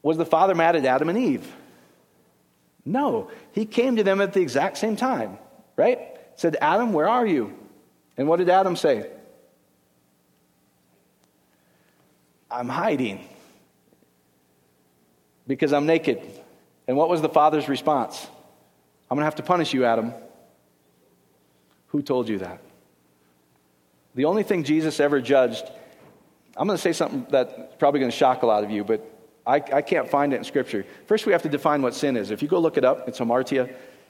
Was the Father mad at Adam and Eve? No. He came to them at the exact same time, right? Said, Adam, where are you? And what did Adam say? I'm hiding because I'm naked. And what was the Father's response? I'm going to have to punish you, Adam. Who told you that? The only thing Jesus ever judged, I'm going to say something that's probably going to shock a lot of you, but I can't find it in Scripture. First, we have to define what sin is. If you go look it up, it's hamartia.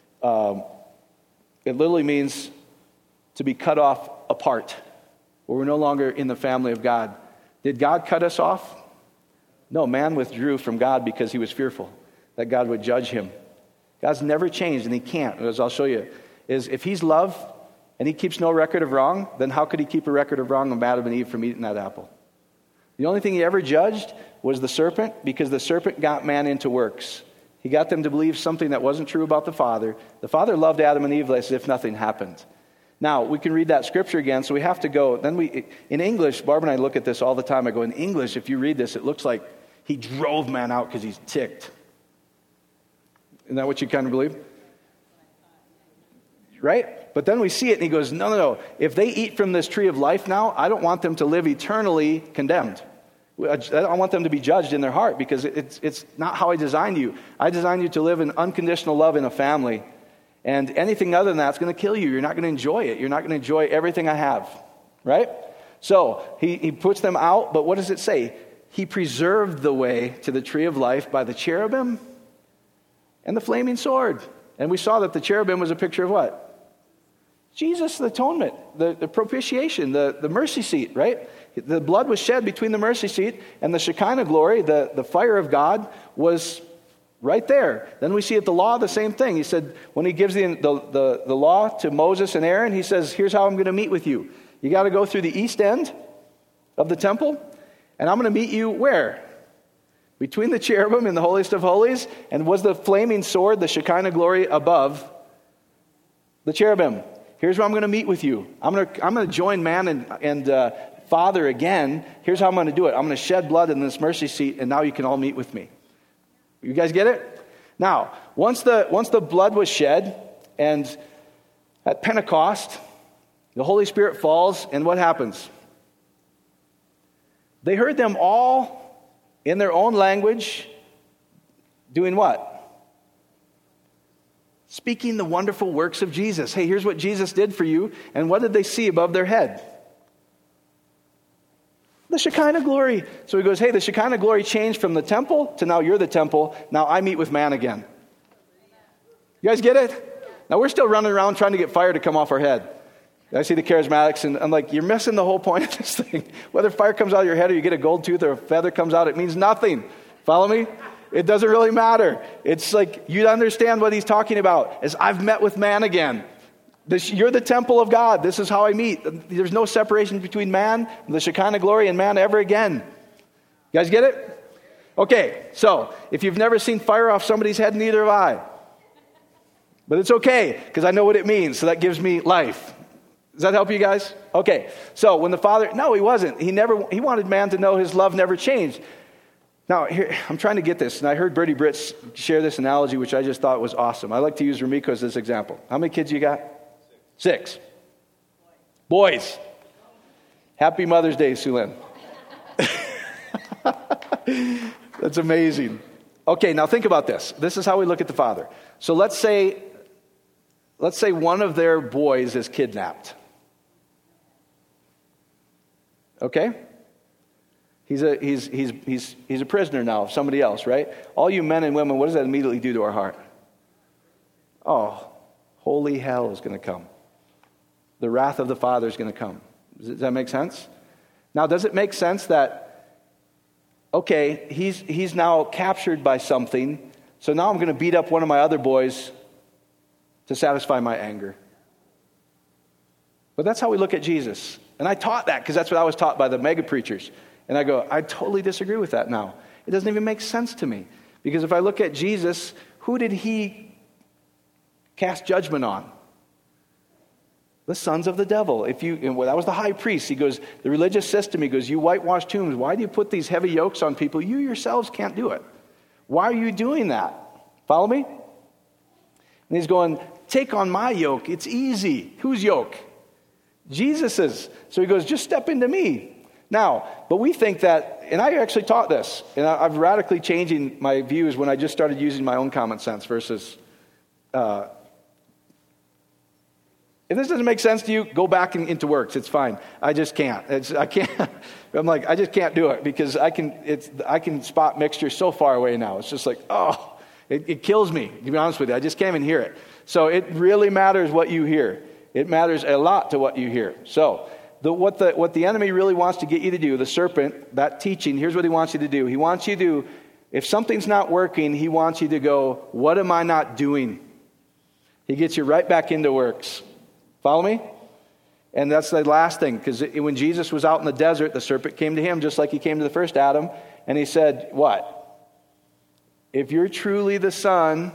It literally means to be cut off apart, where we're no longer in the family of God. Did God cut us off? No, man withdrew from God because he was fearful that God would judge him. God's never changed, and he can't. As I'll show you, is if he's love and he keeps no record of wrong, then how could he keep a record of wrong on Adam and Eve from eating that apple? The only thing he ever judged was the serpent, because the serpent got man into works. He got them to believe something that wasn't true about the Father. The Father loved Adam and Eve as if nothing happened. Now, we can read that Scripture again, so we have to go. In English, Barb and I look at this all the time. I go, in English, if you read this, it looks like he drove man out because he's ticked. Isn't that what you kind of believe? Right? But then we see it and he goes, no. If they eat from this tree of life now, I don't want them to live eternally condemned. I don't want them to be judged in their heart, because it's not how I designed you. I designed you to live in unconditional love in a family. And anything other than that's going to kill you. You're not going to enjoy it. You're not going to enjoy everything I have. Right? So he puts them out, but what does it say? He preserved the way to the tree of life by the cherubim and the flaming sword. And we saw that the cherubim was a picture of what? Jesus, the atonement, the propitiation, the mercy seat, right? The blood was shed between the mercy seat and the Shekinah glory, the fire of God, was right there. Then we see at the law the same thing. He said, when he gives the law to Moses and Aaron, he says, here's how I'm going to meet with you. You got to go through the east end of the temple, and I'm going to meet you where? Between the cherubim in the holiest of holies, and was the flaming sword, the Shekinah glory, above the cherubim. Here's where I'm going to meet with you. I'm going to join man and Father again. Here's how I'm going to do it. I'm going to shed blood in this mercy seat, and now you can all meet with me. You guys get it? Now, once the blood was shed, and at Pentecost, the Holy Spirit falls, and what happens? They heard them all in their own language doing what? Speaking the wonderful works of Jesus. Hey, here's what Jesus did for you. And what did they see above their head? The Shekinah glory. So he goes, hey, the Shekinah glory changed from the temple to now you're the temple. Now I meet with man again. You guys get it? Now we're still running around trying to get fire to come off our head. I see the charismatics, and I'm like, you're missing the whole point of this thing. Whether fire comes out of your head or you get a gold tooth or a feather comes out, it means nothing. Follow me? It doesn't really matter. It's like you understand what he's talking about. As I've met with man again. You're the temple of God. This is how I meet. There's no separation between man, the Shekinah glory, and man ever again. You guys get it? Okay, so if you've never seen fire off somebody's head, neither have I. But it's okay, because I know what it means, so that gives me life. Does that help you guys? Okay, so when the Father, no, he wasn't. He wanted man to know his love never changed. Now, here, I'm trying to get this, and I heard Bertie Britz share this analogy, which I just thought was awesome. I like to use Ramiko as this example. How many kids you got? 6. Boys. Happy Mother's Day, Sulin. That's amazing. Okay, now think about this. This is how we look at the Father. So let's say one of their boys is kidnapped. Okay? He's a prisoner now of somebody else, right? All you men and women, what does that immediately do to our heart? Oh, holy hell is going to come. The wrath of the Father is going to come. Does that make sense? Now, does it make sense that, okay, he's now captured by something, so now I'm going to beat up one of my other boys to satisfy my anger? But that's how we look at Jesus. And I taught that because that's what I was taught by the mega preachers. And I go, I totally disagree with that now. It doesn't even make sense to me. Because if I look at Jesus, who did he cast judgment on? The sons of the devil. That was the high priest. He goes, the religious system, he goes, you whitewash tombs. Why do you put these heavy yokes on people? You yourselves can't do it. Why are you doing that? Follow me? And he's going, take on my yoke. It's easy. Whose yoke? Jesus's. So he goes, just step into me. Now, but we think that, and I actually taught this, and I've radically changing my views when I just started using my own common sense versus, if this doesn't make sense to you, go back into works. It's fine. I just can't. I'm like, I just can't do it because I can spot mixture so far away now. It's just like, it kills me, to be honest with you. I just can't even hear it. So it really matters what you hear. It matters a lot to what you hear. So what the enemy really wants to get you to do, the serpent, that teaching, here's what he wants you to do. He wants you to, if something's not working, he wants you to go, what am I not doing? He gets you right back into works. Follow me? And that's the last thing, because when Jesus was out in the desert, the serpent came to him just like he came to the first Adam, and he said, what? If you're truly the Son,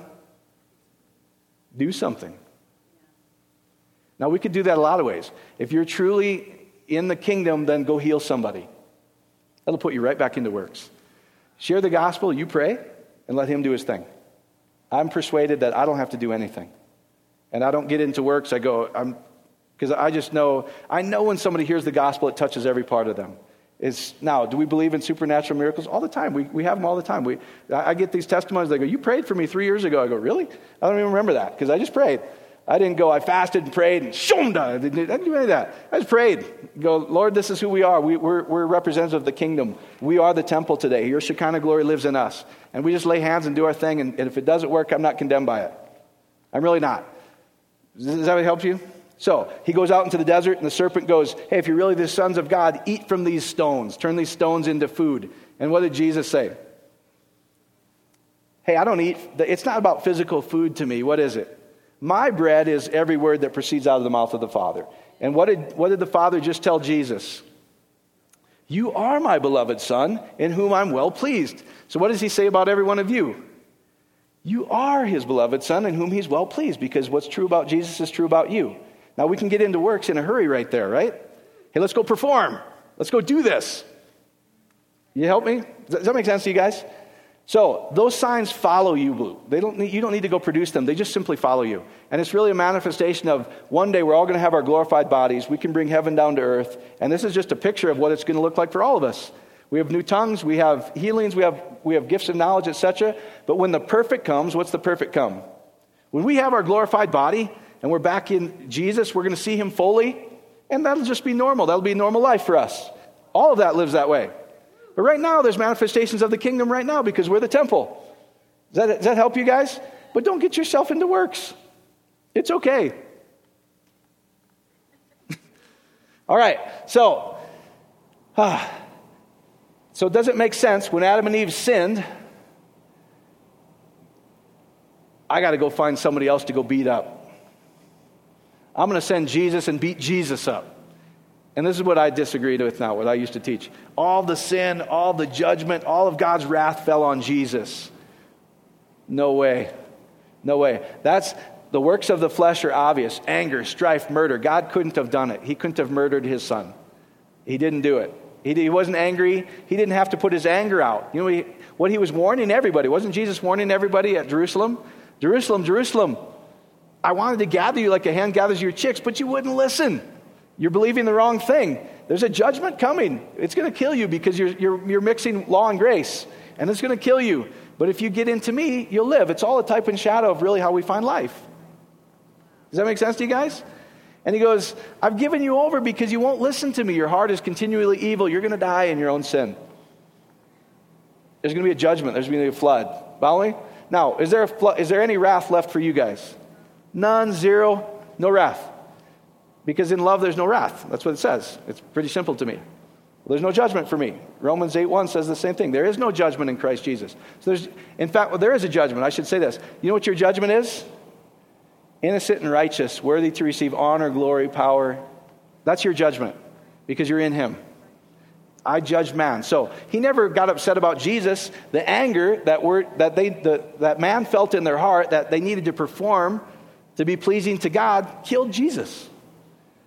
do something. Now, we could do that a lot of ways. If you're truly in the kingdom, then go heal somebody. That'll put you right back into works. Share the gospel, you pray, and let him do his thing. I'm persuaded that I don't have to do anything. And I don't get into works. Because I just know, when somebody hears the gospel, it touches every part of them. Now, do we believe in supernatural miracles? All the time. We have them all the time. I get these testimonies. They go, you prayed for me 3 years ago. I go, really? I don't even remember that because I just prayed. I didn't go, I fasted and prayed and shomda. I didn't do any of that. I just prayed. Go, Lord, this is who we are. We're representatives of the kingdom. We are the temple today. Your Shekinah glory lives in us. And we just lay hands and do our thing. And if it doesn't work, I'm not condemned by it. I'm really not. Does that help you? So he goes out into the desert and the serpent goes, hey, if you're really the sons of God, eat from these stones. Turn these stones into food. And what did Jesus say? Hey, I don't eat. It's not about physical food to me. What is it? My bread is every word that proceeds out of the mouth of the Father. And what did the Father just tell Jesus? You are my beloved Son, in whom I'm well pleased. So what does he say about every one of you? You are his beloved Son, in whom he's well pleased, because what's true about Jesus is true about you. Now we can get into works in a hurry right there, right? Hey, let's go perform. Let's go do this. You help me? Does that make sense to you guys? So those signs follow you, Blue. You don't need to go produce them. They just simply follow you. And it's really a manifestation of one day we're all going to have our glorified bodies. We can bring heaven down to earth. And this is just a picture of what it's going to look like for all of us. We have new tongues. We have healings. We have gifts of knowledge, etc. But when the perfect comes, what's the perfect come? When we have our glorified body and we're back in Jesus, we're going to see him fully. And that'll just be normal. That'll be normal life for us. All of that lives that way. But right now, there's manifestations of the kingdom right now because we're the temple. Does that help you guys? But don't get yourself into works. It's okay. All right. So does it make sense when Adam and Eve sinned, I got to go find somebody else to go beat up. I'm going to send Jesus and beat Jesus up. And this is what I disagreed with now, what I used to teach. All the sin, all the judgment, all of God's wrath fell on Jesus. No way. No way. That's the works of the flesh are obvious. Anger, strife, murder. God couldn't have done it. He couldn't have murdered his son. He didn't do it. He wasn't angry. He didn't have to put his anger out. You know what he was warning everybody? Wasn't Jesus warning everybody at Jerusalem? Jerusalem, Jerusalem, I wanted to gather you like a hen gathers your chicks, but you wouldn't listen. You're believing the wrong thing. There's a judgment coming. It's going to kill you because you're mixing law and grace. And it's going to kill you. But if you get into me, you'll live. It's all a type and shadow of really how we find life. Does that make sense to you guys? And he goes, I've given you over because you won't listen to me. Your heart is continually evil. You're going to die in your own sin. There's going to be a judgment. There's going to be a flood. Follow me? Now, is there any wrath left for you guys? None, zero, no wrath. Because in love, there's no wrath. That's what it says. It's pretty simple to me. There's no judgment for me. Romans 8:1 says the same thing. There is no judgment in Christ Jesus. So there is a judgment. I should say this. You know what your judgment is? Innocent and righteous, worthy to receive honor, glory, power. That's your judgment because you're in him. I judged man. So he never got upset about Jesus. The anger that man felt in their heart that they needed to perform to be pleasing to God killed Jesus.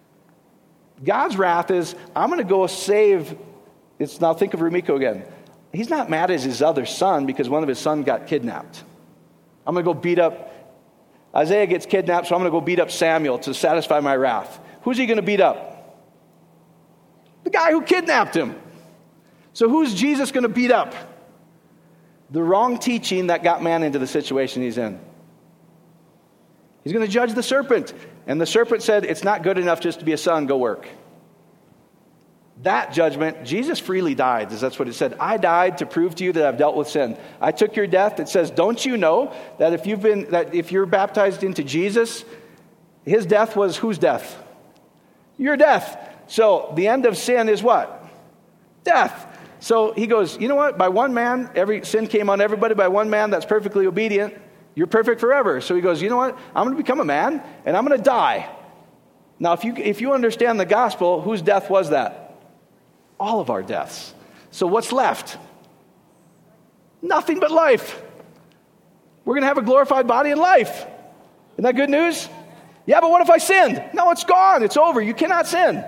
God's wrath is, I'm going to go save. Now think of Rumiko again. He's not mad at his other son because one of his sons got kidnapped. I'm going to go beat up, Isaiah gets kidnapped, so I'm going to go beat up Samuel to satisfy my wrath. Who's he going to beat up? The guy who kidnapped him. So who's Jesus going to beat up? The wrong teaching that got man into the situation he's in. He's going to judge the serpent. And the serpent said, it's not good enough just to be a son, go work. That judgment, Jesus freely died, because that's what it said. I died to prove to you that I've dealt with sin. I took your death. It says, don't you know that if you're baptized into Jesus, his death was whose death? Your death. So the end of sin is what? Death. So he goes, you know what? By one man, every sin came on everybody. By one man that's perfectly obedient, you're perfect forever. So he goes, you know what? I'm going to become a man, and I'm going to die. Now, if you understand the gospel, whose death was that? All of our deaths. So what's left? Nothing but life. We're going to have a glorified body in life. Isn't that good news? Yeah, but what if I sinned? No, it's gone. It's over. You cannot sin.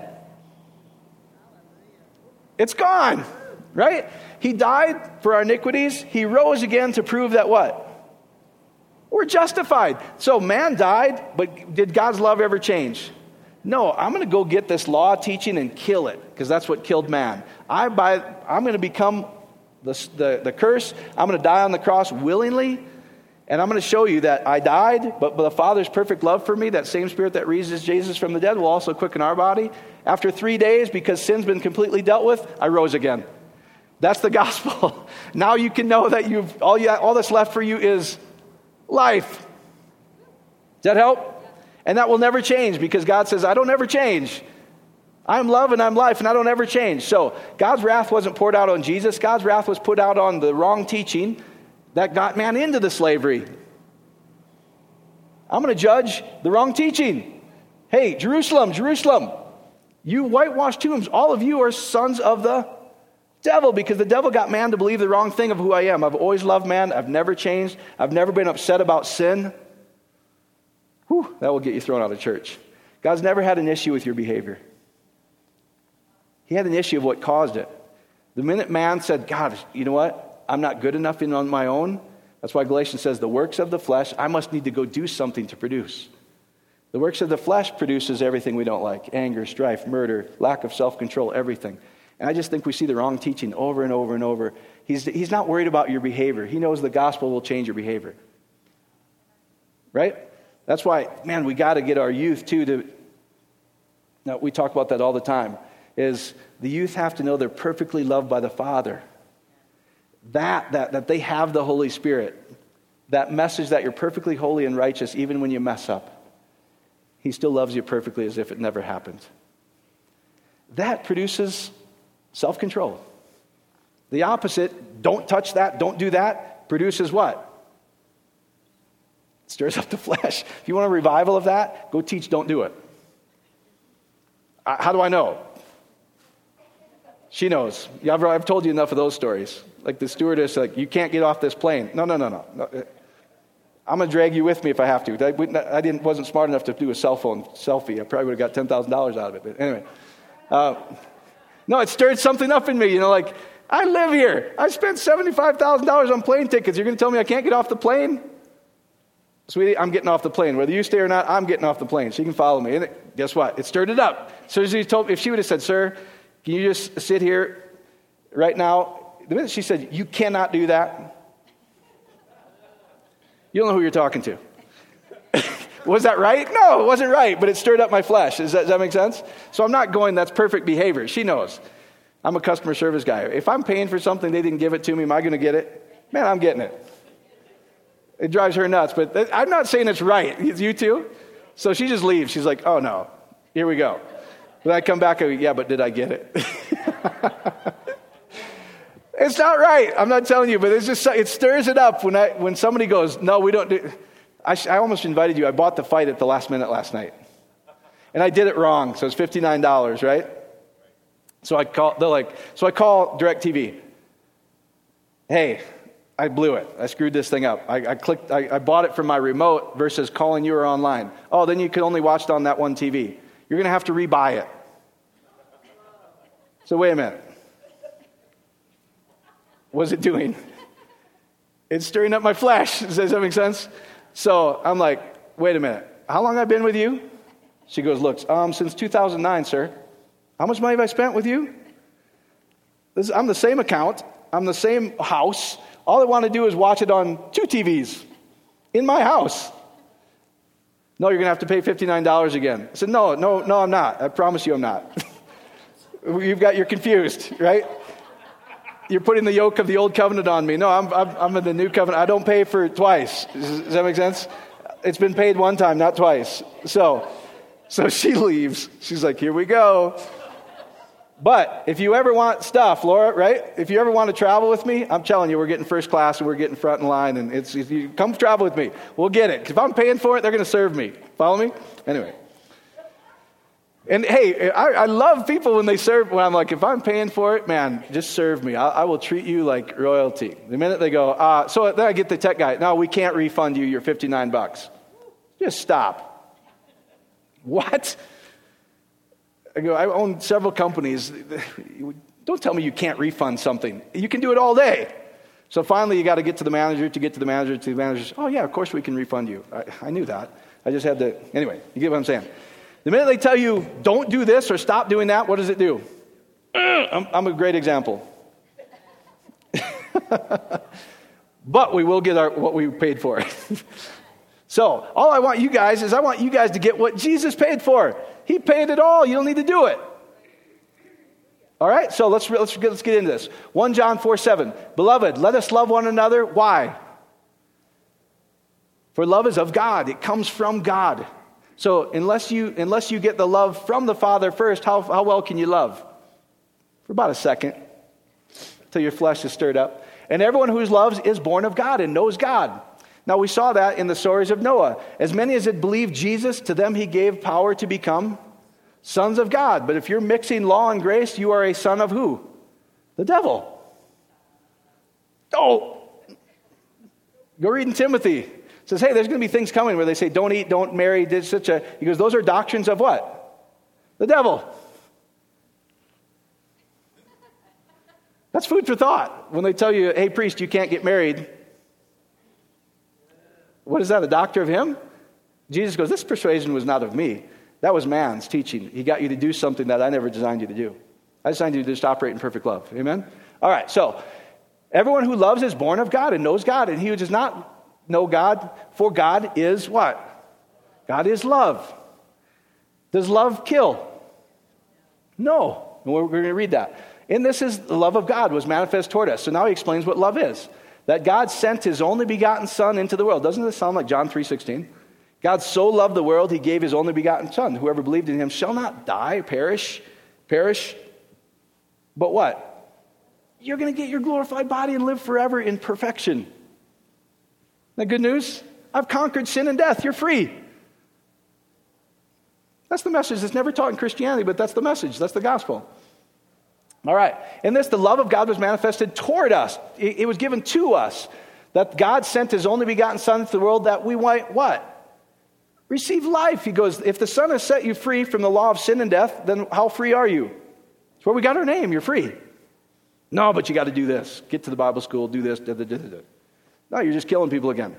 It's gone. Right? He died for our iniquities. He rose again to prove that what? We're justified. So man died, but did God's love ever change? No, I'm going to go get this law teaching and kill it, because that's what killed man. I'm going to become the curse. I'm going to die on the cross willingly, and I'm going to show you that I died, but the Father's perfect love for me, that same Spirit that raises Jesus from the dead, will also quicken our body. After 3 days, because sin's been completely dealt with, I rose again. That's the gospel. Now you can know that all that's left for you is life. Does that help? And that will never change, because God says, I don't ever change. I'm love and I'm life, and I don't ever change. So God's wrath wasn't poured out on Jesus. God's wrath was put out on the wrong teaching that got man into the slavery. I'm going to judge the wrong teaching. Hey, Jerusalem, Jerusalem, you whitewashed tombs, all of you are sons of the devil, because the devil got man to believe the wrong thing of who I am. I've always loved man. I've never changed. I've never been upset about sin. Whew, that will get you thrown out of church. God's never had an issue with your behavior. He had an issue of what caused it. The minute man said, God, you know what? I'm not good enough on my own. That's why Galatians says the works of the flesh, I must need to go do something to produce. The works of the flesh produces everything we don't like. Anger, strife, murder, lack of self-control, everything. And I just think we see the wrong teaching over and over and over. He's not worried about your behavior. He knows the gospel will change your behavior. Right? That's why, man, we got to get our youth too now, we talk about that all the time, is the youth have to know they're perfectly loved by the Father. That they have the Holy Spirit. That message that you're perfectly holy and righteous even when you mess up. He still loves you perfectly as if it never happened. That produces self-control. The opposite, don't touch that, don't do that, produces what? It stirs up the flesh. If you want a revival of that, go teach, don't do it. How do I know? She knows. Yeah, I've told you enough of those stories. Like the stewardess, like, you can't get off this plane. No. I'm going to drag you with me if I have to. I wasn't smart enough to do a cell phone selfie. I probably would have got $10,000 out of it. But anyway. No, it stirred something up in me. Like, I live here. I spent $75,000 on plane tickets. You're going to tell me I can't get off the plane? Sweetie, I'm getting off the plane. Whether you stay or not, I'm getting off the plane. She can follow me. And guess what? It stirred it up. So if she would have said, sir, can you just sit here right now? The minute she said, you cannot do that, you don't know who you're talking to. Was that right? No, it wasn't right, but it stirred up my flesh. Does that make sense? So I'm not going, that's perfect behavior. She knows. I'm a customer service guy. If I'm paying for something, they didn't give it to me, am I going to get it? Man, I'm getting it. It drives her nuts, but I'm not saying it's right. You too? So she just leaves. She's like, oh no, here we go. When I come back, I go, yeah, but did I get it? It's not right. I'm not telling you, but it stirs it up when somebody goes, no, we don't do. I almost invited you. I bought the fight at the last minute last night. And I did it wrong, so it's $59, right? So I call DirecTV. Hey, I blew it. I screwed this thing up. I bought it from my remote versus calling you or online. Oh, then you could only watch it on that one TV. You're going to have to rebuy it. So wait a minute. was it doing? It's stirring up my flesh. Does that make sense? So I'm like, wait a minute. How long have I been with you? She goes, look, since 2009, sir. How much money have I spent with you? I'm the same account. I'm the same house. All I want to do is watch it on 2 TVs in my house. No, you're going to have to pay $59 again. I said, no, I'm not. I promise you I'm not. You're confused, right? You're putting the yoke of the old covenant on me. No, I'm in the new covenant. I don't pay for it twice. Does that make sense? It's been paid one time, not twice. So she leaves. She's like, here we go. But if you ever want stuff, Laura, right? If you ever want to travel with me, I'm telling you, we're getting first class and we're getting front in line. And if you come travel with me, we'll get it. If I'm paying for it, they're going to serve me. Follow me? Anyway. And hey, I love people when they serve. When I'm like, if I'm paying for it, man, just serve me. I will treat you like royalty. The minute they go, so then I get the tech guy. No, we can't refund you your $59. Just stop. What? I go, I own several companies. Don't tell me you can't refund something. You can do it all day. So finally, you got to get to the manager, oh, yeah, of course we can refund you. I knew that. I just had to. Anyway, you get what I'm saying. The minute they tell you, don't do this or stop doing that, what does it do? I'm a great example. But we will get what we paid for. So all I want you guys is to get what Jesus paid for. He paid it all. You don't need to do it. All right, so let's get into this. 1 John 4:7. Beloved, let us love one another. Why? For love is of God. It comes from God. So unless you get the love from the Father first, how well can you love? For about a second, until your flesh is stirred up. And everyone who loves is born of God and knows God. Now we saw that in the stories of Noah. As many as had believed Jesus, to them he gave power to become sons of God. But if you're mixing law and grace, you are a son of who? The devil. Oh, go read in Timothy. It says, hey, there's going to be things coming where they say, don't eat, don't marry. He goes, those are doctrines of what? The devil. That's food for thought. When they tell you, hey, priest, you can't get married. What is that, a doctor of him? Jesus goes, this persuasion was not of me. That was man's teaching. He got you to do something that I never designed you to do. I designed you to just operate in perfect love. Amen? All right, so everyone who loves is born of God and knows God. And he who does not know God, for God is what? God is love. Does love kill? No. We're going to read that. And this is the love of God was manifest toward us. So now he explains what love is. That God sent his only begotten Son into the world. Doesn't this sound like John 3:16? God so loved the world, he gave his only begotten Son. Whoever believed in him shall not die, perish. But what? You're going to get your glorified body and live forever in perfection. Isn't that good news? I've conquered sin and death. You're free. That's the message that's never taught in Christianity, but that's the message. That's the gospel. All right. In this, the love of God was manifested toward us. It was given to us. That God sent his only begotten Son into the world that we might what? Receive life. He goes, if the Son has set you free from the law of sin and death, then how free are you? That's where we got our name. You're free. No, but you got to do this. Get to the Bible school, do this. No, you're just killing people again.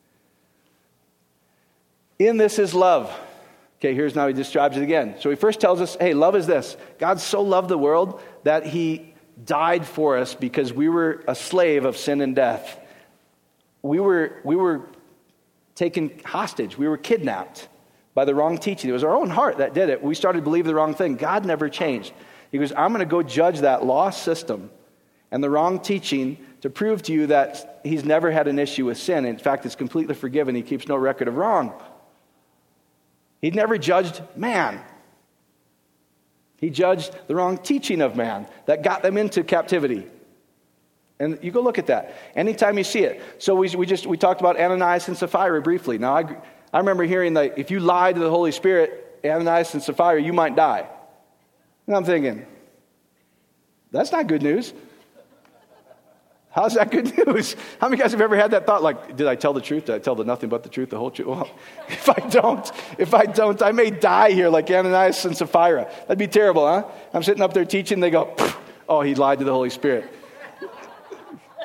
In this is love. Okay, here's now he describes it again. So he first tells us, hey, love is this. God so loved the world that he died for us because we were a slave of sin and death. We were taken hostage. We were kidnapped by the wrong teaching. It was our own heart that did it. We started to believe the wrong thing. God never changed. He goes, I'm going to go judge that lost system and the wrong teaching to prove to you that he's never had an issue with sin. In fact, it's completely forgiven. He keeps no record of wrong. He never judged man. He judged the wrong teaching of man that got them into captivity. And you go look at that anytime you see it. So we talked about Ananias and Sapphira briefly. Now I remember hearing that if you lie to the Holy Spirit, Ananias and Sapphira, you might die. And I'm thinking, that's not good news. How's that good news? How many guys have ever had that thought? Like, did I tell the truth? Did I tell nothing but the truth, the whole truth? Well, if I don't, I may die here like Ananias and Sapphira. That'd be terrible, huh? I'm sitting up there teaching. They go, oh, he lied to the Holy Spirit.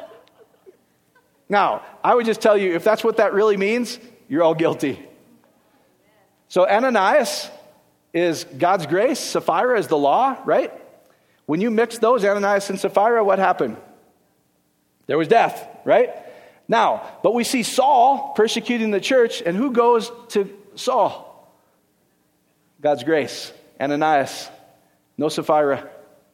Now, I would just tell you, if that's what that really means, you're all guilty. So Ananias is God's grace. Sapphira is the law, right? When you mix those, Ananias and Sapphira, what happened? There was death, right? Now, but we see Saul persecuting the church, and who goes to Saul? God's grace. Ananias. No Sapphira.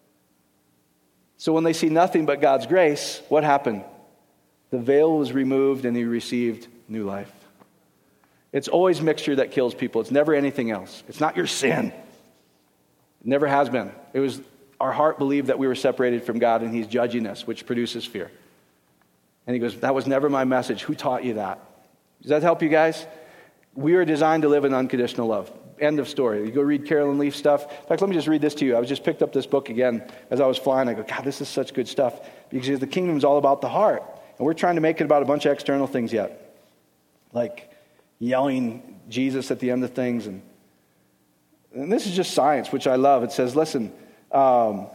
So when they see nothing but God's grace, what happened? The veil was removed and he received new life. It's always mixture that kills people. It's never anything else. It's not your sin. It never has been. It was our heart believed that we were separated from God and he's judging us, which produces fear. And he goes, that was never my message. Who taught you that? Does that help you guys? We are designed to live in unconditional love. End of story. You go read Carolyn Leaf stuff. In fact, let me just read this to you. I just picked up this book again as I was flying. I go, God, this is such good stuff. Because the kingdom is all about the heart. And we're trying to make it about a bunch of external things yet. Like yelling Jesus at the end of things. And this is just science, which I love. It says, listen, I'm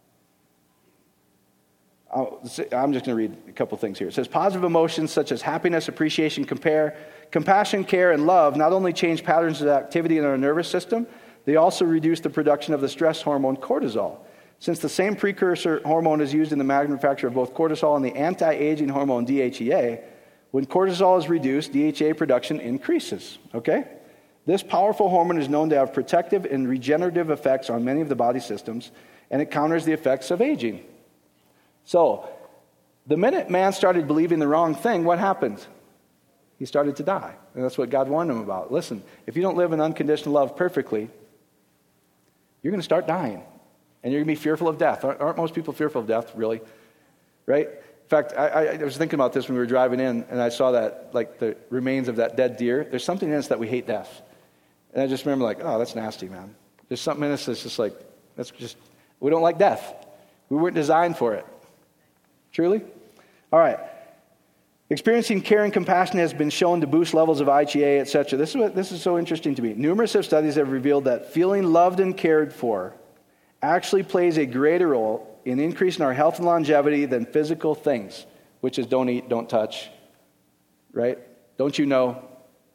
just going to read a couple things here. It says, positive emotions such as happiness, appreciation, compassion, care, and love not only change patterns of activity in our nervous system, they also reduce the production of the stress hormone cortisol. Since the same precursor hormone is used in the manufacture of both cortisol and the anti-aging hormone DHEA, when cortisol is reduced, DHEA production increases. Okay? This powerful hormone is known to have protective and regenerative effects on many of the body systems, and it counters the effects of aging. So, the minute man started believing the wrong thing, what happened? He started to die. And that's what God warned him about. Listen, if you don't live in unconditional love perfectly, you're going to start dying. And you're going to be fearful of death. Aren't most people fearful of death, really? Right? In fact, I was thinking about this when we were driving in, and I saw that, like, the remains of that dead deer. There's something in us that we hate death. And I just remember, like, oh, that's nasty, man. There's something in us that's just like, we don't like death. We weren't designed for it. Truly? All right. Experiencing care and compassion has been shown to boost levels of IgA, etc. This is so interesting to me. Numerous studies have revealed that feeling loved and cared for actually plays a greater role in increasing our health and longevity than physical things, which is don't eat, don't touch, right? Don't you know?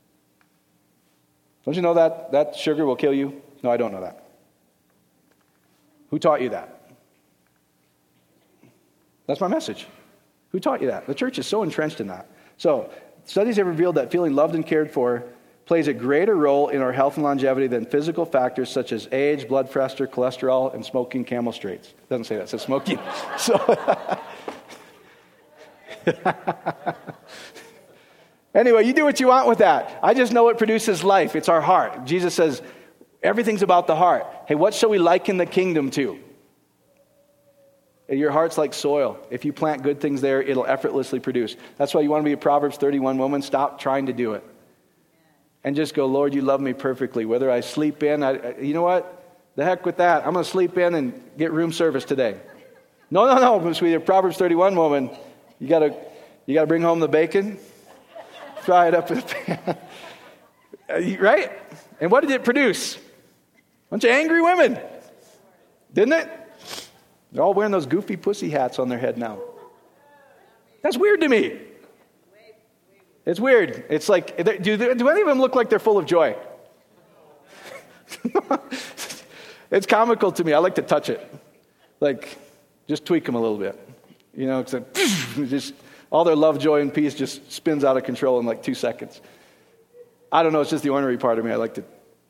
Don't you know that sugar will kill you? No, I don't know that. Who taught you that? That's my message. Who taught you that? The church is so entrenched in that. So, studies have revealed that feeling loved and cared for plays a greater role in our health and longevity than physical factors such as age, blood pressure, cholesterol, and smoking Camel Straights. It doesn't say that. It says smoking. Anyway, you do what you want with that. I just know it produces life. It's our heart. Jesus says, everything's about the heart. Hey, what shall we liken the kingdom to? Your heart's like soil. If you plant good things there, it'll effortlessly produce. That's why you want to be a Proverbs 31 woman. Stop trying to do it. And just go, Lord, you love me perfectly. Whether I sleep in, you know what? The heck with that. I'm going to sleep in and get room service today. No, sweetie. Proverbs 31 woman, you got to bring home the bacon, fry it up in the pan. Right? And what did it produce? A bunch of angry women. Didn't it? They're all wearing those goofy pussy hats on their head now. That's weird to me. It's weird. It's like, do any of them look like they're full of joy? It's comical to me. I like to touch it. Like, just tweak them a little bit. You know, it's like, just all their love, joy, and peace just spins out of control in like 2 seconds. I don't know. It's just the ornery part of me. I like to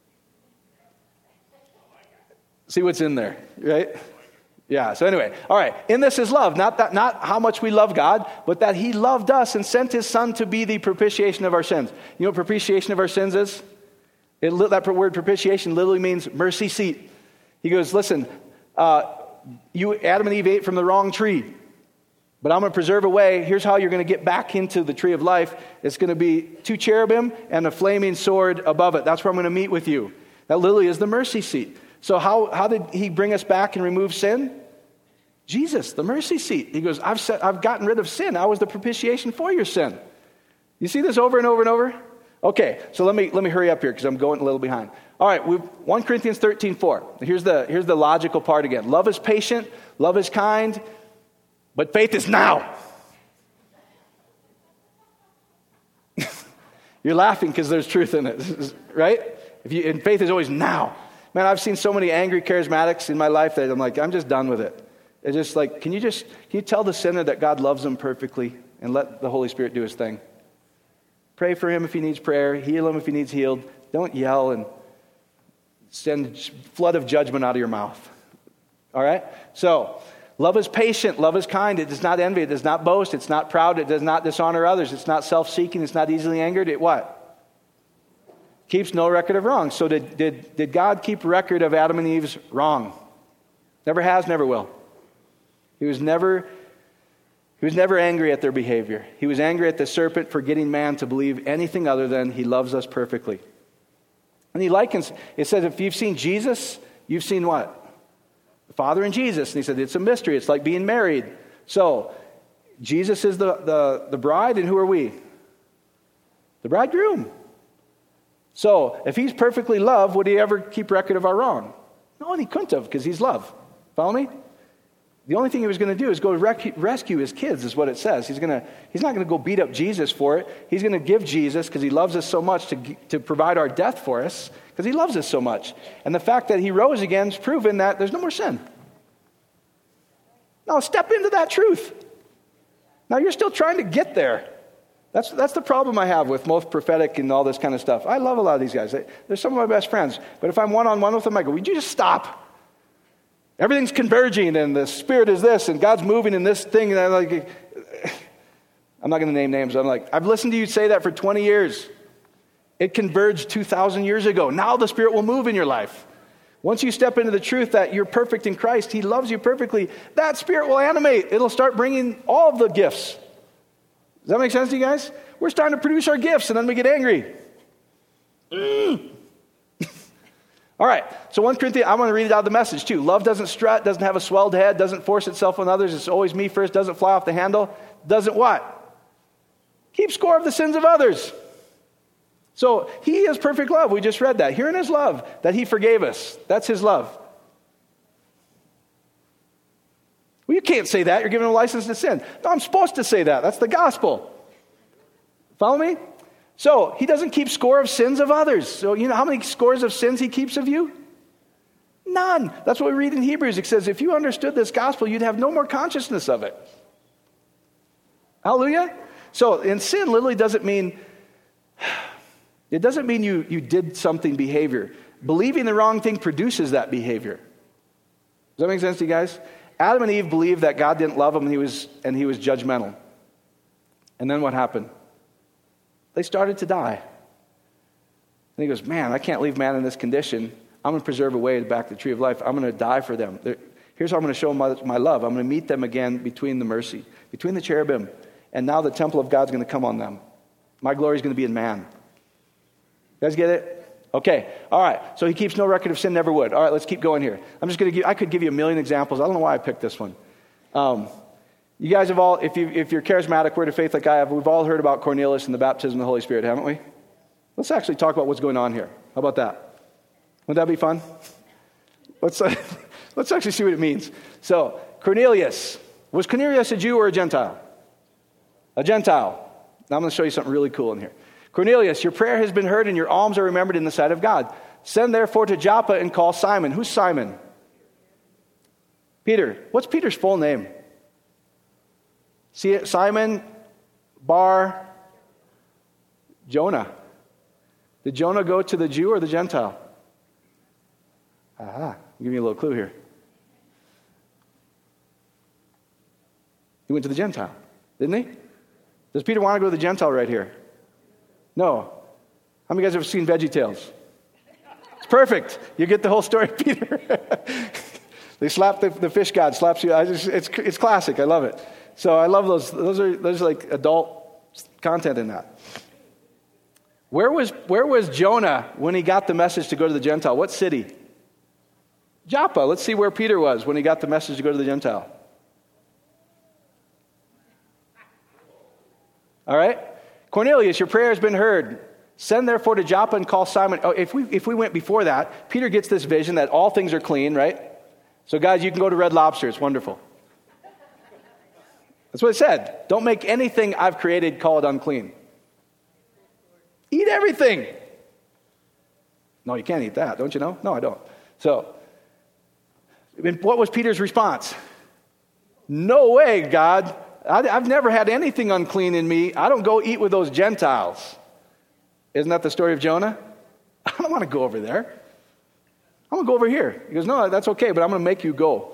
see what's in there, right? Yeah, so anyway, all right. In this is love, not how much we love God, but that he loved us and sent his son to be the propitiation of our sins. You know what propitiation of our sins is? That word propitiation literally means mercy seat. He goes, listen, you Adam and Eve ate from the wrong tree, but I'm going to preserve a way. Here's how you're going to get back into the tree of life. It's going to be 2 cherubim and a flaming sword above it. That's where I'm going to meet with you. That literally is the mercy seat. So how did he bring us back and remove sin? Jesus, the mercy seat. He goes, I've gotten rid of sin. I was the propitiation for your sin. You see this over and over and over? Okay, so let me hurry up here because I'm going a little behind. All right, 1 Corinthians 13:4. Here's the logical part again. Love is patient, love is kind, but faith is now. You're laughing because there's truth in it, right? And faith is always now. Man, I've seen so many angry charismatics in my life that I'm like, I'm just done with it. It's just like, can you tell the sinner that God loves them perfectly and let the Holy Spirit do his thing? Pray for him if he needs prayer. Heal him if he needs healed. Don't yell and send flood of judgment out of your mouth. All right? So, love is patient. Love is kind. It does not envy. It does not boast. It's not proud. It does not dishonor others. It's not self-seeking. It's not easily angered. It what? Keeps no record of wrong. So did God keep record of Adam and Eve's wrong? Never has, never will. He was never angry at their behavior. He was angry at the serpent for getting man to believe anything other than he loves us perfectly. And he likens, it says, if you've seen Jesus, you've seen what? The Father and Jesus. And he said, it's a mystery. It's like being married. So, Jesus is the bride, and who are we? The bridegroom. So, if he's perfectly love, would he ever keep record of our wrong? No, and he couldn't have, because he's love. Follow me? The only thing he was going to do is go rescue his kids, is what it says. He's not going to go beat up Jesus for it. He's going to give Jesus, because he loves us so much, to provide our death for us, because he loves us so much. And the fact that he rose again is proven that there's no more sin. Now, step into that truth. Now, you're still trying to get there. That's the problem I have with most prophetic and all this kind of stuff. I love a lot of these guys. They're some of my best friends. But if I'm one-on-one with them, I go, would you just stop? Everything's converging, and the Spirit is this, and God's moving in this thing. And I'm not going to name names. I'm like, I've listened to you say that for 20 years. It converged 2,000 years ago. Now the Spirit will move in your life. Once you step into the truth that you're perfect in Christ, he loves you perfectly, that Spirit will animate. It'll start bringing all of the gifts. Does that make sense to you guys? We're starting to produce our gifts, and then we get angry. All right, so 1 Corinthians, I want to read it out of the Message too. Love doesn't strut, doesn't have a swelled head, doesn't force itself on others. It's always me first, doesn't fly off the handle. Doesn't what? Keep score of the sins of others. So he is perfect love. We just read that. Herein is love, that he forgave us. That's his love. Well, you can't say that. You're giving him a license to sin. No, I'm supposed to say that. That's the gospel. Follow me? So, he doesn't keep score of sins of others. So, you know how many scores of sins he keeps of you? None. That's what we read in Hebrews. It says, if you understood this gospel, you'd have no more consciousness of it. Hallelujah? So, in sin literally doesn't mean, it doesn't mean you did something behavior. Believing the wrong thing produces that behavior. Does that make sense to you guys? Adam and Eve believed that God didn't love them, and he was judgmental. And then what happened? They started to die. And he goes, man, I can't leave man in this condition. I'm going to preserve a way back to the tree of life. I'm going to die for them. Here's how I'm going to show them my love. I'm going to meet them again between the cherubim. And now the temple of God's going to come on them. My glory is going to be in man. You guys get it? Okay. All right. So he keeps no record of sin, never would. All right, let's keep going here. I could give you a million examples. I don't know why I picked this one. You guys have all, if you're charismatic, word of faith like I have, we've all heard about Cornelius and the baptism of the Holy Spirit, haven't we? Let's actually talk about what's going on here. How about that? Would that be fun? Let's actually see what it means. So, Cornelius. Was Cornelius a Jew or a Gentile? A Gentile. Now I'm going to show you something really cool in here. Cornelius, your prayer has been heard and your alms are remembered in the sight of God. Send therefore to Joppa and call Simon. Who's Simon? Peter. What's Peter's full name? See it? Simon Bar Jonah. Did Jonah go to the Jew or the Gentile? I'll give you a little clue here. He went to the Gentile, didn't he? Does Peter want to go to the Gentile right here? No. How many of you guys have seen VeggieTales? It's perfect. You get the whole story, Peter. They slap the fish god, slaps you. It's classic. I love it. So I love those. There's like adult content in that. Where was Jonah when he got the message to go to the Gentile? What city? Joppa. Let's see where Peter was when he got the message to go to the Gentile. All right? Cornelius, your prayer has been heard. Send therefore to Joppa and call Simon. Oh, if we went before that, Peter gets this vision that all things are clean, right? So guys, you can go to Red Lobster. It's wonderful. That's what it said. Don't make anything I've created call it unclean. Eat everything. No, you can't eat that, don't you know? No, I don't. So, what was Peter's response? No way, God. I've never had anything unclean in me. I don't go eat with those Gentiles. Isn't that the story of Jonah? I don't want to go over there. I'm going to go over here. He goes, no, that's okay, but I'm going to make you go.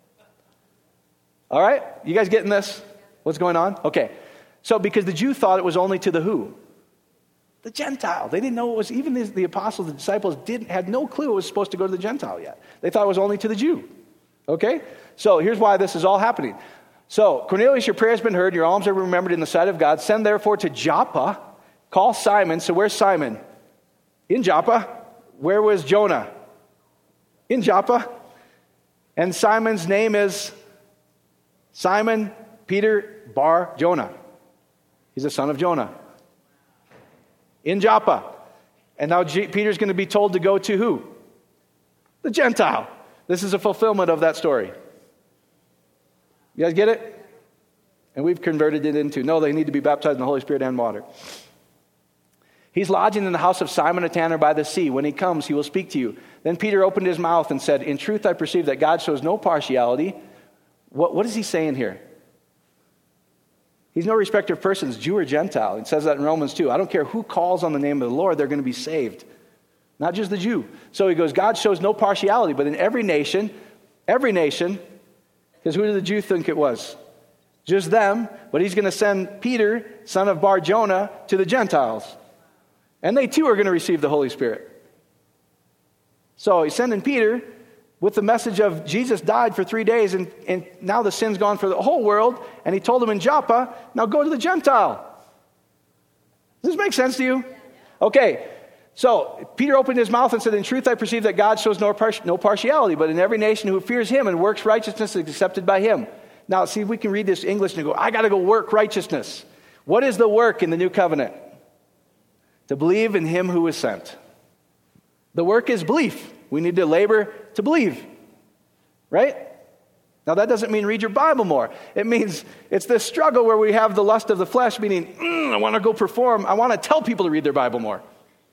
All right? You guys getting this? What's going on? Okay. So because the Jew thought it was only to the who? The Gentile. They didn't know it was, even the apostles, the disciples had no clue it was supposed to go to the Gentile yet. They thought it was only to the Jew. Okay? So here's why this is all happening. So, Cornelius, your prayer has been heard, your alms are remembered in the sight of God. Send therefore to Joppa, call Simon. So where's Simon? In Joppa. Where was Jonah? In Joppa. And Simon's name is Simon Peter Bar Jonah. He's the son of Jonah. In Joppa. And now Peter's going to be told to go to who? The Gentile. This is a fulfillment of that story. You guys get it? And we've converted it into, no, they need to be baptized in the Holy Spirit and water. He's lodging in the house of Simon a tanner by the sea. When he comes, he will speak to you. Then Peter opened his mouth and said, in truth, I perceive that God shows no partiality. What is he saying here? He's no respecter of persons, Jew or Gentile. It says that in Romans 2. I don't care who calls on the name of the Lord, they're going to be saved. Not just the Jew. So he goes, God shows no partiality, but in every nation, because who did the Jew think it was? Just them. But he's going to send Peter, son of Bar Jonah, to the Gentiles. And they too are going to receive the Holy Spirit. So he's sending Peter with the message of Jesus died for 3 days and now the sin's gone for the whole world. And he told him in Joppa, now go to the Gentile. Does this make sense to you? Okay. So Peter opened his mouth and said, in truth, I perceive that God shows no partiality, but in every nation who fears him and works righteousness is accepted by him. Now, see if we can read this English and go, I got to go work righteousness. What is the work in the new covenant? To believe in him who was sent. The work is belief. We need to labor to believe. Right? Now, that doesn't mean read your Bible more. It means it's this struggle where we have the lust of the flesh, meaning, I want to go perform. I want to tell people to read their Bible more.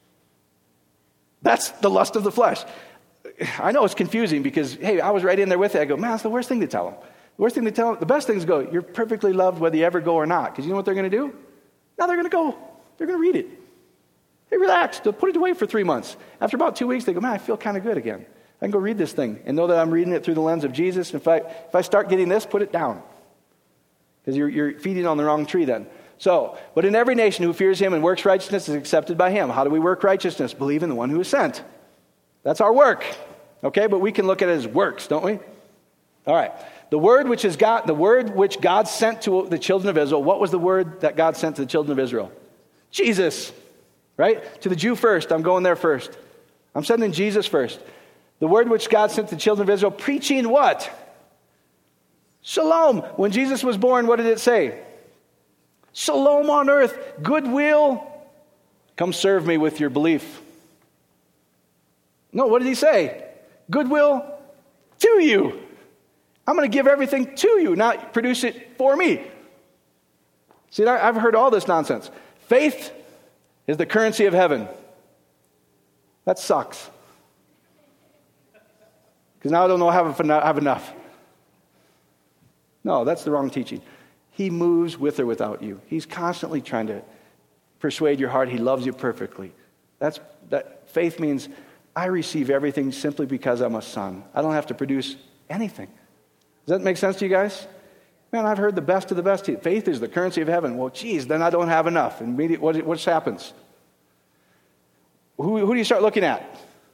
That's the lust of the flesh. I know it's confusing because, hey, I was right in there with it. I go, man, that's the worst thing to tell them. The worst thing to tell them, the best thing is go, you're perfectly loved whether you ever go or not. Because you know what they're going to do? Now they're going to go. They're going to read it. Hey, relax. They'll put it away for 3 months. After about 2 weeks, they go, man, I feel kind of good again. I can go read this thing and know that I'm reading it through the lens of Jesus. And if I start getting this, put it down. Because you're feeding on the wrong tree then. So, but in every nation who fears him and works righteousness is accepted by him. How do we work righteousness? Believe in the one who is sent. That's our work. Okay, but we can look at it as works, don't we? All right. The word which God sent to the children of Israel, what was the word that God sent to the children of Israel? Jesus. Right? To the Jew first. I'm going there first. I'm sending Jesus first. The word which God sent to the children of Israel, preaching what? Shalom. When Jesus was born, what did it say? Shalom on earth, goodwill. Come serve me with your belief. No, what did he say? Goodwill to you. I'm going to give everything to you, not produce it for me. See, I've heard all this nonsense. Faith is the currency of heaven. That sucks. Because now I don't know how I have enough. No, that's the wrong teaching. He moves with or without you. He's constantly trying to persuade your heart he loves you perfectly. That faith means I receive everything simply because I'm a son. I don't have to produce anything. Does that make sense to you guys? Man, I've heard the best of the best. Faith is the currency of heaven. Well, geez, then I don't have enough. And what happens? Who do you start looking at?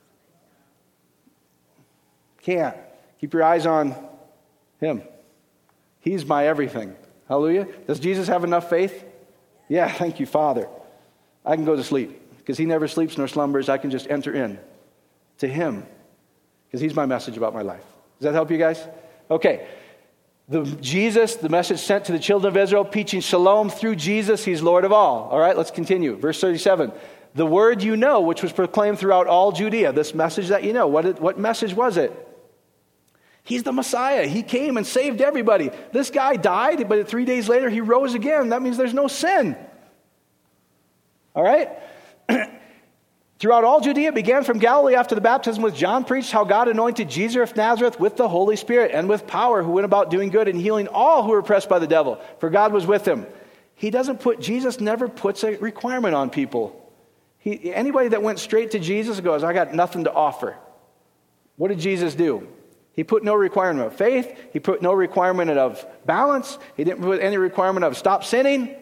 Can't. Keep your eyes on him. He's my everything. Hallelujah. Does Jesus have enough faith? Yeah, thank you, Father. I can go to sleep because he never sleeps nor slumbers. I can just enter in to him because he's my message about my life. Does that help you guys? Okay. The message sent to the children of Israel, preaching shalom through Jesus. He's Lord of all. All right, let's continue. Verse 37. The word you know, which was proclaimed throughout all Judea. This message that you know. What message was it? He's the Messiah. He came and saved everybody. This guy died, but 3 days later he rose again. That means there's no sin. All right? Throughout all Judea, it began from Galilee after the baptism with John, preached how God anointed Jesus of Nazareth with the Holy Spirit and with power, who went about doing good and healing all who were oppressed by the devil, for God was with him. Jesus never puts a requirement on people. Anybody that went straight to Jesus goes, I got nothing to offer. What did Jesus do? He put no requirement of faith. He put no requirement of balance. He didn't put any requirement of stop sinning.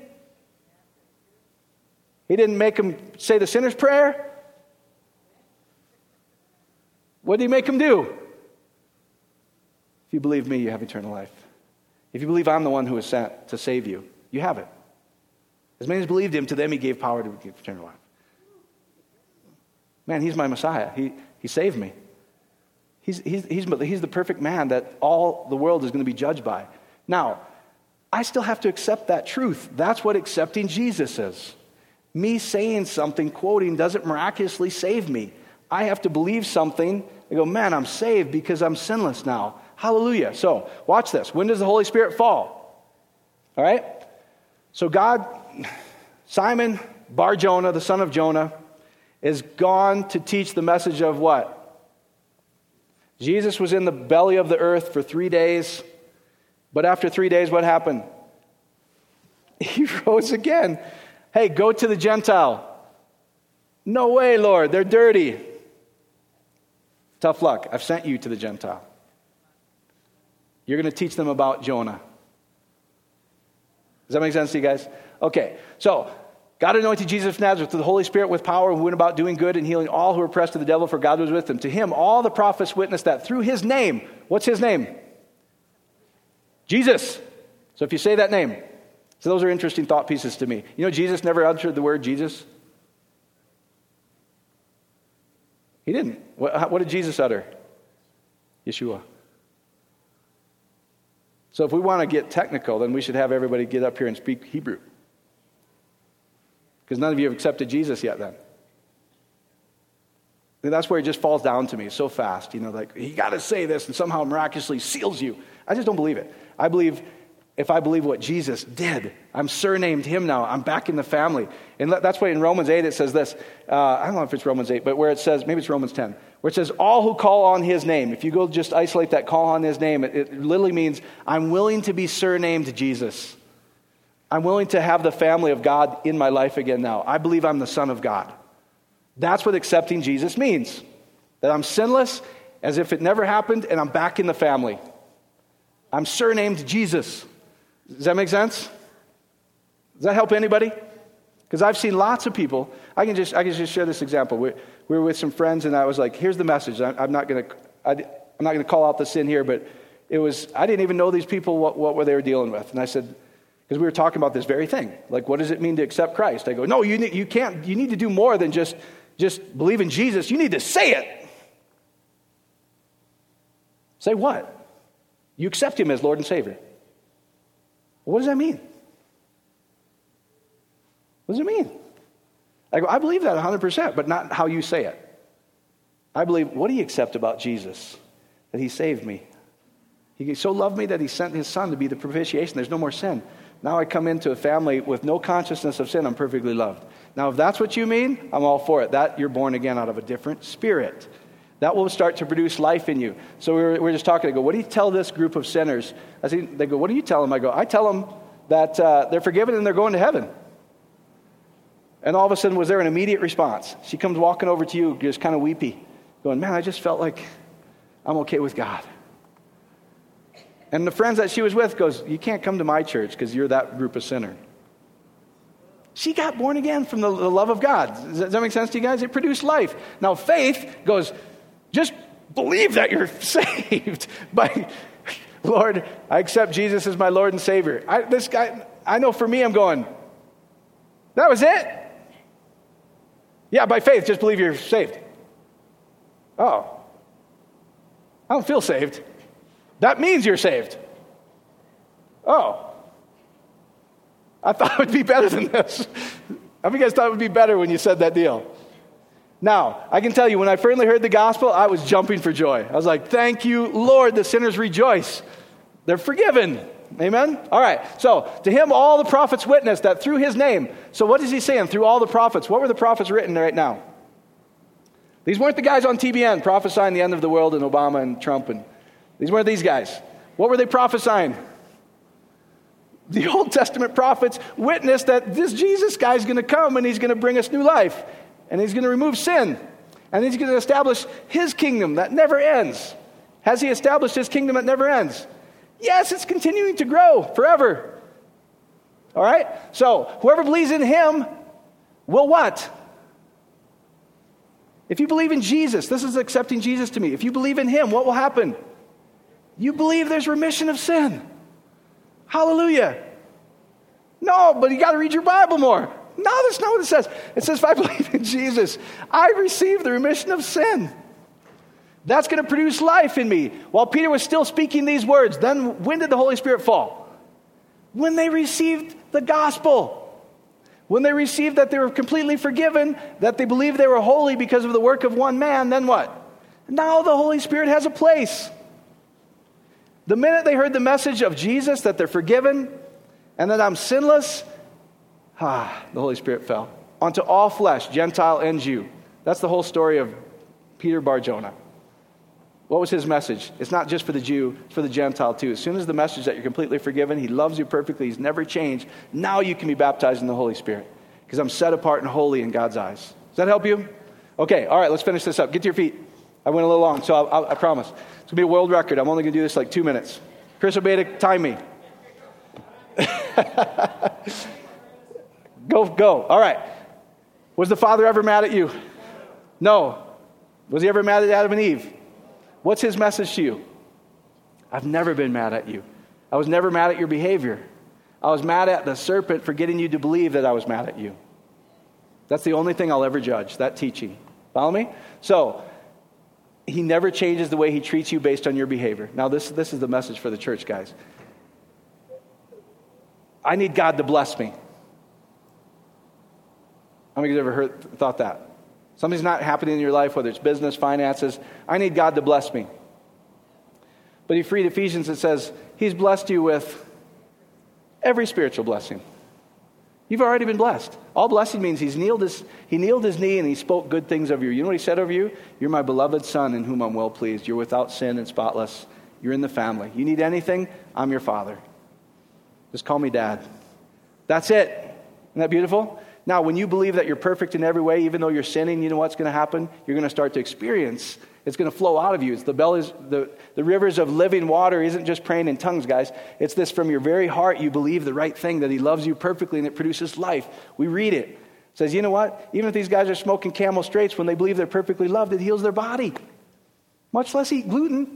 He didn't make him say the sinner's prayer. What did he make him do? If you believe me, you have eternal life. If you believe I'm the one who was sent to save you, you have it. As many as believed him, to them he gave power to give eternal life. Man, he's my Messiah. He saved me. He's the perfect man that all the world is going to be judged by. Now, I still have to accept that truth. That's what accepting Jesus is. Me saying something, quoting, doesn't miraculously save me. I have to believe something and go, man, I'm saved because I'm sinless now. Hallelujah. So, watch this. When does the Holy Spirit fall? All right? So God, Simon Bar-Jonah, the son of Jonah, is gone to teach the message of what? Jesus was in the belly of the earth for 3 days. But after 3 days, what happened? He rose again. Hey, go to the Gentile. No way, Lord. They're dirty. Tough luck. I've sent you to the Gentile. You're going to teach them about Jonah. Does that make sense to you guys? Okay. So, God anointed Jesus of Nazareth with the Holy Spirit with power, who went about doing good and healing all who were oppressed of the devil, for God was with him. To him, all the prophets witnessed that through his name. What's his name? Jesus. So if you say that name. So those are interesting thought pieces to me. You know, Jesus never uttered the word Jesus. He didn't. What did Jesus utter? Yeshua. So if we want to get technical, then we should have everybody get up here and speak Hebrew. Because none of you have accepted Jesus yet then. And that's where it just falls down to me so fast. You know, like, you got to say this and somehow miraculously seals you. I just don't believe it. I believe, if I believe what Jesus did, I'm surnamed him now. I'm back in the family. And that's why in Romans 8 it says this. I don't know if it's Romans 8, but where it says, maybe it's Romans 10, where it says, all who call on his name. If you go just isolate that call on his name, it literally means I'm willing to be surnamed Jesus. I'm willing to have the family of God in my life again now. I believe I'm the Son of God. That's what accepting Jesus means. That I'm sinless, as if it never happened, and I'm back in the family. I'm surnamed Jesus. Does that make sense? Does that help anybody? Because I've seen lots of people. I can just share this example. We were with some friends, and I was like, here's the message. I'm not going to call out the sin here, but it was, I didn't even know these people, what they were dealing with. And I said, because we were talking about this very thing. Like, what does it mean to accept Christ? I go, no, you can't. You need to do more than just believe in Jesus. You need to say it. Say what? You accept him as Lord and Savior. What does that mean? What does it mean? I go, I believe that 100%, but not how you say it. I believe, what do you accept about Jesus? That he saved me. He so loved me that he sent his son to be the propitiation. There's no more sin. Now I come into a family with no consciousness of sin. I'm perfectly loved. Now, if that's what you mean, I'm all for it. That you're born again out of a different spirit. That will start to produce life in you. So we're just talking. I go, what do you tell this group of sinners? They go, what do you tell them? I go, I tell them that they're forgiven and they're going to heaven. And all of a sudden, was there an immediate response? She comes walking over to you, just kind of weepy, going, man, I just felt like I'm okay with God. And the friends that she was with goes, you can't come to my church because you're that group of sinner. She got born again from the love of God. Does that make sense to you guys? It produced life. Now faith goes, just believe that you're saved. Lord, I accept Jesus as my Lord and Savior. I know for me, I'm going, that was it? Yeah, by faith, just believe you're saved. Oh, I don't feel saved. That means you're saved. Oh. I thought it would be better than this. How many of you guys thought it would be better when you said that deal? Now, I can tell you, when I finally heard the gospel, I was jumping for joy. I was like, thank you, Lord, the sinners rejoice. They're forgiven. Amen? All right. So, to him all the prophets witness that through his name. So what is he saying? Through all the prophets. What were the prophets written right now? These weren't the guys on TBN prophesying the end of the world and Obama and Trump. And these weren't these guys. What were they prophesying? The Old Testament prophets witnessed that this Jesus guy is going to come and he's going to bring us new life. And he's going to remove sin. And he's going to establish his kingdom that never ends. Has he established his kingdom that never ends? Yes, it's continuing to grow forever. All right? So, whoever believes in him will what? If you believe in Jesus, this is accepting Jesus to me. If you believe in him, what will happen? You believe there's remission of sin. Hallelujah. No, but you got to read your Bible more. No, that's not what it says. It says, if I believe in Jesus, I receive the remission of sin. That's going to produce life in me. While Peter was still speaking these words, then when did the Holy Spirit fall? When they received the gospel. When they received that they were completely forgiven, that they believed they were holy because of the work of one man, then what? Now the Holy Spirit has a place. The minute they heard the message of Jesus, that they're forgiven, and that I'm sinless, the Holy Spirit fell. Onto all flesh, Gentile and Jew. That's the whole story of Peter Bar-Jonah. What was his message? It's not just for the Jew, it's for the Gentile too. As soon as the message that you're completely forgiven, he loves you perfectly, he's never changed, now you can be baptized in the Holy Spirit. Because I'm set apart and holy in God's eyes. Does that help you? Okay, all right, let's finish this up. Get to your feet. I went a little long, so I promise. It's going to be a world record. I'm only going to do this like 2 minutes. Chris Obeda, time me. Go. All right. Was the Father ever mad at you? No. Was he ever mad at Adam and Eve? What's his message to you? I've never been mad at you. I was never mad at your behavior. I was mad at the serpent for getting you to believe that I was mad at you. That's the only thing I'll ever judge, that teaching. Follow me? So, he never changes the way he treats you based on your behavior. Now, this is the message for the church, guys. I need God to bless me. How many of you have ever thought that? Something's not happening in your life, whether it's business, finances. I need God to bless me. But if you read Ephesians, it says, he's blessed you with every spiritual blessing. You've already been blessed. All blessing means he kneeled his knee and he spoke good things of you. You know what he said over you? You're my beloved son in whom I'm well pleased. You're without sin and spotless. You're in the family. You need anything? I'm your father. Just call me dad. That's it. Isn't that beautiful? Now, when you believe that you're perfect in every way, even though you're sinning, you know what's going to happen? You're going to start to experience. It's going to flow out of you. It's the rivers of living water isn't just praying in tongues, guys. It's this from your very heart. You believe the right thing, that he loves you perfectly, and it produces life. We read it. It says, you know what? Even if these guys are smoking Camel Straights, when they believe they're perfectly loved, it heals their body. Much less eat gluten.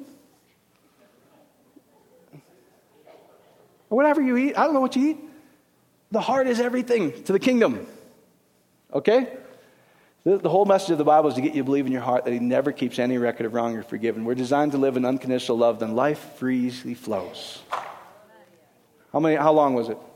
Or whatever you eat. I don't know what you eat. The heart is everything to the kingdom. Okay? The whole message of the Bible is to get you to believe in your heart that he never keeps any record of wrong. You're forgiven. We're designed to live in unconditional love, then life freely flows. How long was it?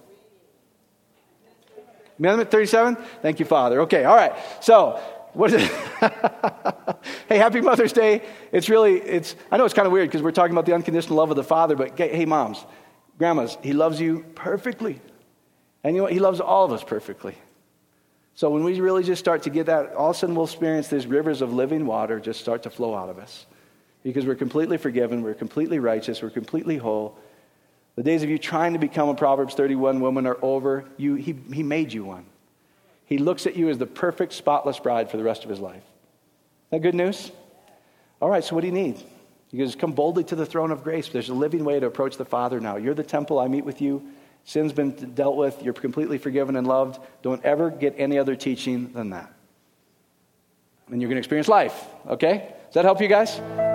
Amendment 37? Thank you, Father. Okay, all right. So, what is it? Hey, happy Mother's Day. I know it's kind of weird because we're talking about the unconditional love of the Father, but hey, moms, grandmas, he loves you perfectly. And you know what? He loves all of us perfectly. So when we really just start to get that, all of a sudden we'll experience these rivers of living water just start to flow out of us. Because we're completely forgiven, we're completely righteous, we're completely whole. The days of you trying to become a Proverbs 31 woman are over. He made you one. He looks at you as the perfect, spotless bride for the rest of his life. Isn't that good news? All right, so what do you need? He goes, come boldly to the throne of grace. There's a living way to approach the Father now. You're the temple, I meet with you. Sin's been dealt with. You're completely forgiven and loved. Don't ever get any other teaching than that. And you're going to experience life. Okay? Does that help you guys?